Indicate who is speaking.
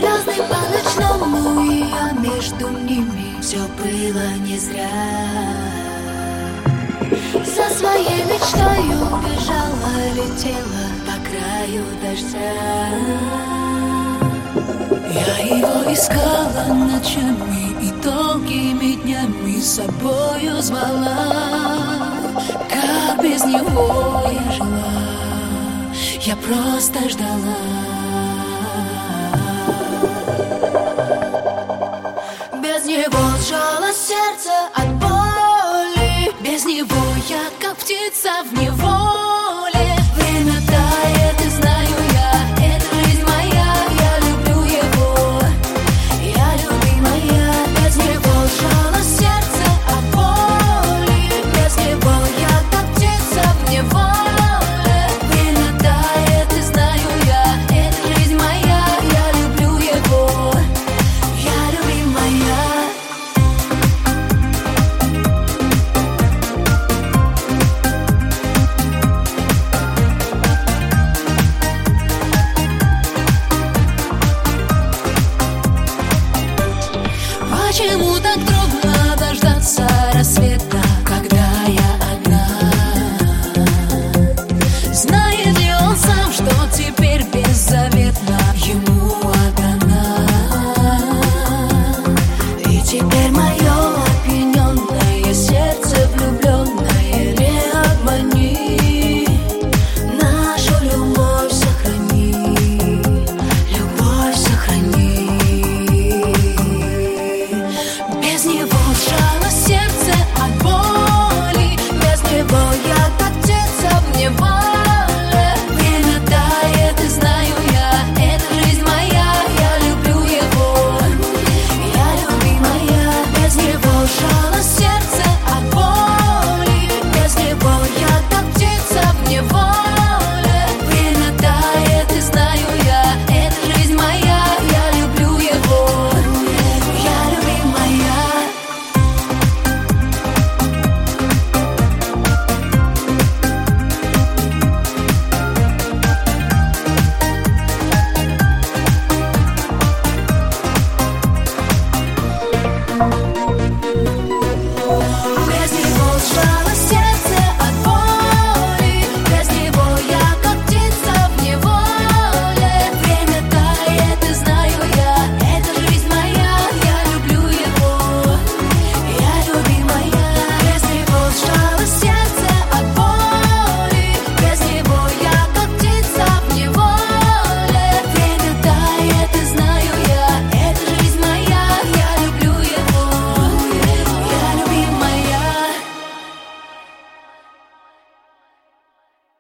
Speaker 1: звезды по-ночному, и я между ними. Все было не зря. За своей мечтою бежала, летела по краю дождя. Я его искала ночами и долгими днями с собою звала. Как без него я жила, я просто ждала. Без него сжало сердце от боли. Без него я как птица в неволе.